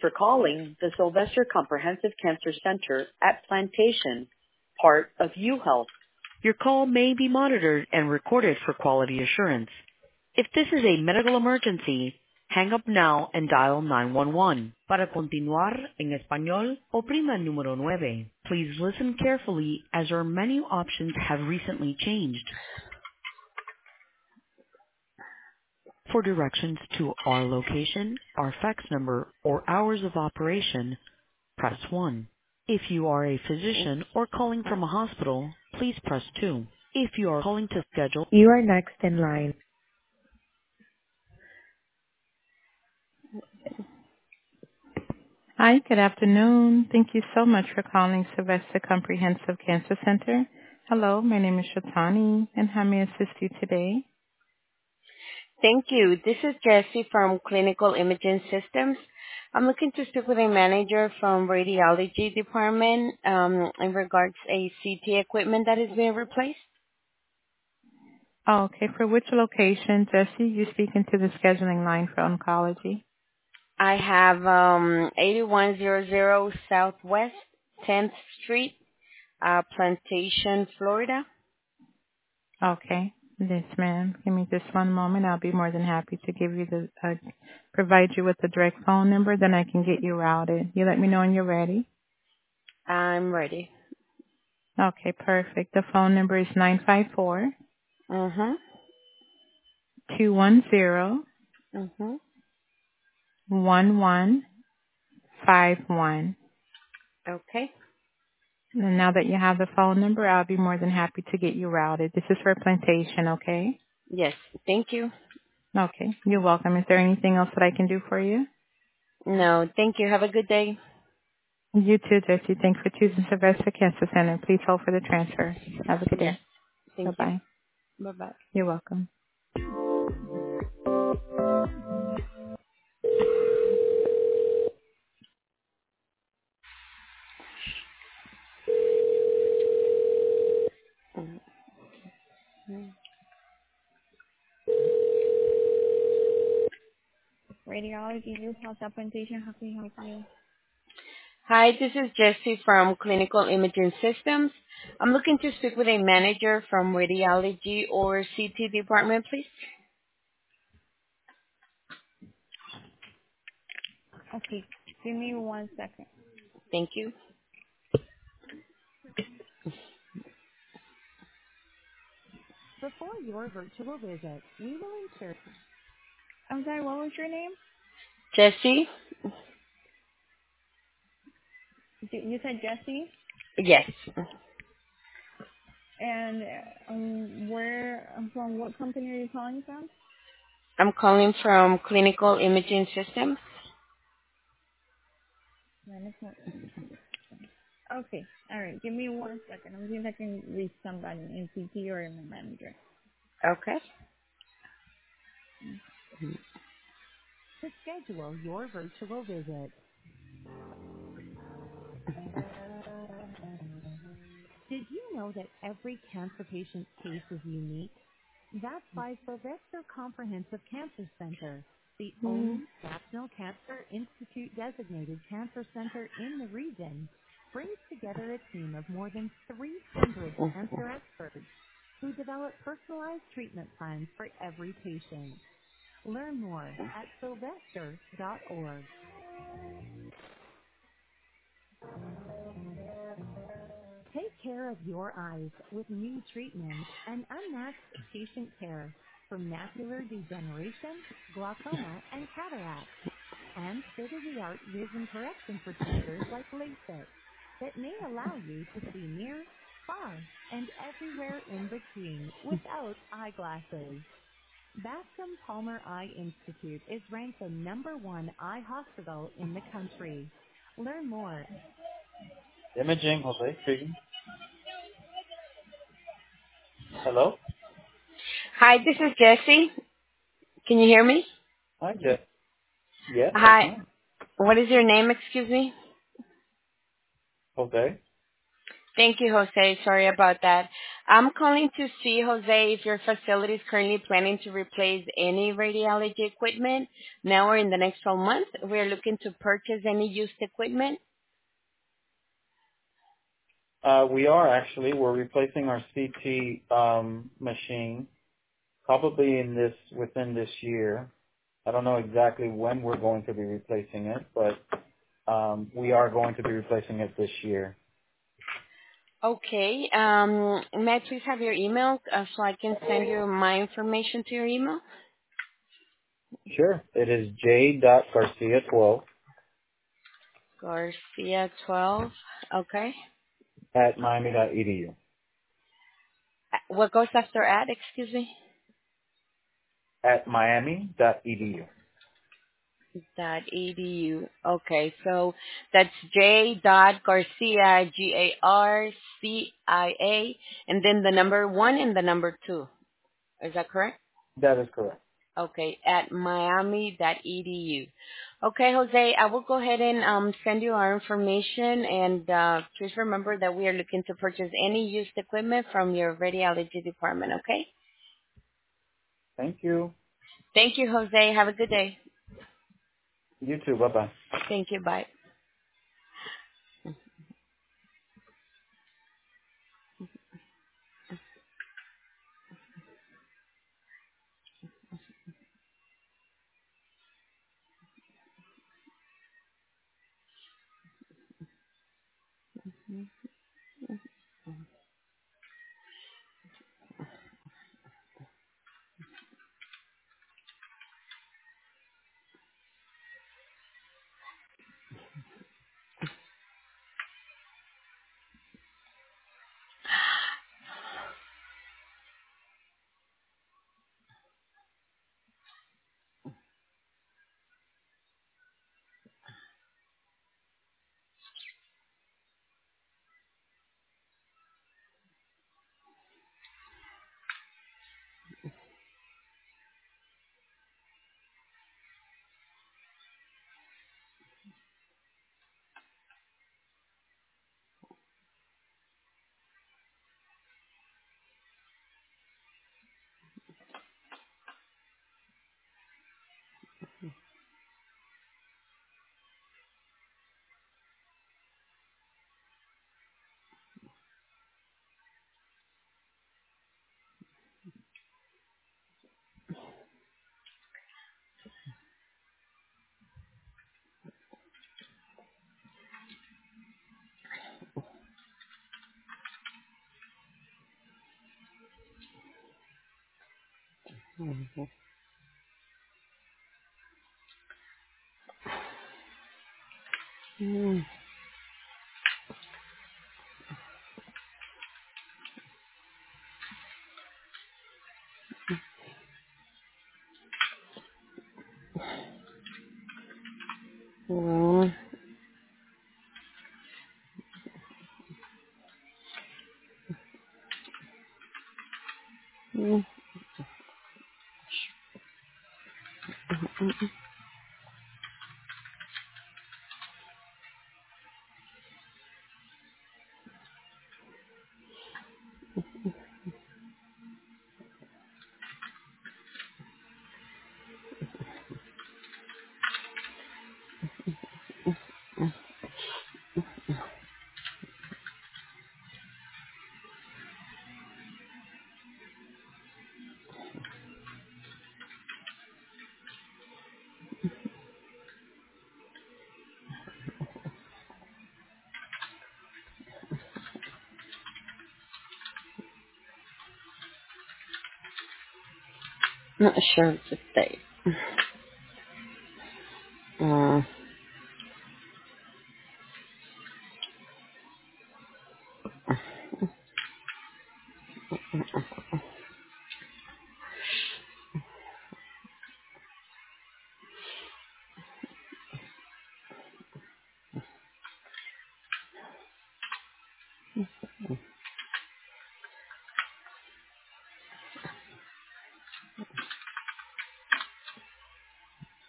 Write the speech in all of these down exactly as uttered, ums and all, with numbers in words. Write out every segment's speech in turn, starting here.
for calling the Sylvester Comprehensive Cancer Center at Plantation, part of UHealth. Your call may be monitored and recorded for quality assurance. If this is a medical emergency, hang up now and dial nine one one. Para continuar en español, oprima el número nueve. Please listen carefully as our menu options have recently changed. For directions to our location, our fax number, or hours of operation, press one. If you are a physician or calling from a hospital, please press two. If you are calling to schedule, you are next in line. Hi, good afternoon. Thank you so much for calling Sylvester Comprehensive Cancer Center. Hello, my name is Shatani, and how may I assist you today? Thank you. This is Jessie from Clinical Imaging Systems. I'm looking to speak with a manager from radiology department um, in regards a C T equipment that is being replaced. Oh, okay, for which location, Jessie? You speaking to the scheduling line for oncology? I have um, eighty-one hundred Southwest tenth Street, uh, Plantation, Florida. Okay. Yes, ma'am. Give me just one moment. I'll be more than happy to give you the, uh, provide you with the direct phone number, then I can get you routed. You let me know when you're ready. I'm ready. Okay, perfect. The phone number is nine five four, Mhm. two one zero, Mhm. one one five one. Okay. And now that you have the phone number, I'll be more than happy to get you routed. This is for Plantation, okay? Yes. Thank you. Okay, you're welcome. Is there anything else that I can do for you? No, thank you. Have a good day. You too, Jessie. Thanks for choosing Sylvester Cancer Center. Please hold for the transfer. Have a good Yes. day. Thank you. Bye-bye. Bye bye. You're welcome. Radiology, you call supplementation. How can I help you? Hi, this is Jessie from Clinical Imaging Systems. I'm looking to speak with a manager from radiology or C T department, please. Okay, give me one second. Thank you. Before your virtual visit, we will ensure. I'm sorry, what was your name? Jessie? J- You said Jesse? Yes. And um, where, um, from what company are you calling from? I'm calling from Clinical Imaging Systems. Management. Okay, all right, give me one second. I'm seeing if I can reach somebody in C T or in my manager. Okay. To schedule your virtual visit. Did you know that every cancer patient's case is unique? That's why Sylvester Comprehensive Cancer Center, the only National Cancer Institute designated cancer center in the region, brings together a team of more than three hundred cancer experts who develop personalized treatment plans for every patient. Learn more at sylvester dot org. Take care of your eyes with new treatments and unmatched patient care for macular degeneration, glaucoma, and cataracts, and state-of-the-art vision correction procedures like LASIK that may allow you to see near, far, and everywhere in between without eyeglasses. Bascom Palmer Eye Institute is ranked the number one eye hospital in the country. Learn more. Imaging, Jose speaking. Hello? Hi, this is Jessie. Can you hear me? Hi, Jeff. Yes, I Hi. can. What is your name, excuse me? Jose. Thank you, Jose. Sorry about that. I'm calling to see, Jose, if your facility is currently planning to replace any radiology equipment now or in the next twelve months. We're looking to purchase any used equipment. Uh, we are actually. We're replacing our C T um, machine probably in this within this year. I don't know exactly when we're going to be replacing it, but um, we are going to be replacing it this year. Okay. Um, may I please have your email uh, so I can send you my information to your email? Sure. It is j dot garcia twelve Garcia twelve. Okay. at miami dot edu. Uh, What goes after at? Excuse me. At miami dot edu. Dot edu. Okay, so that's J. Dot Garcia, G A R C I A, and then the number one and the number two. Is that correct? That is correct. Okay, at miami dot edu. Okay, Jose, I will go ahead and um, send you our information, and uh, please remember that we are looking to purchase any used equipment from your radiology department. Okay. Thank you. Thank you, Jose. Have a good day. You too. Bye-bye. Thank you. Bye. Mm. Mm. Mm. Not sure it's a date. Mm.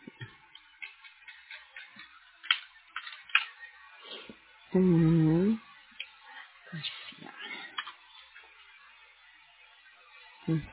Mm.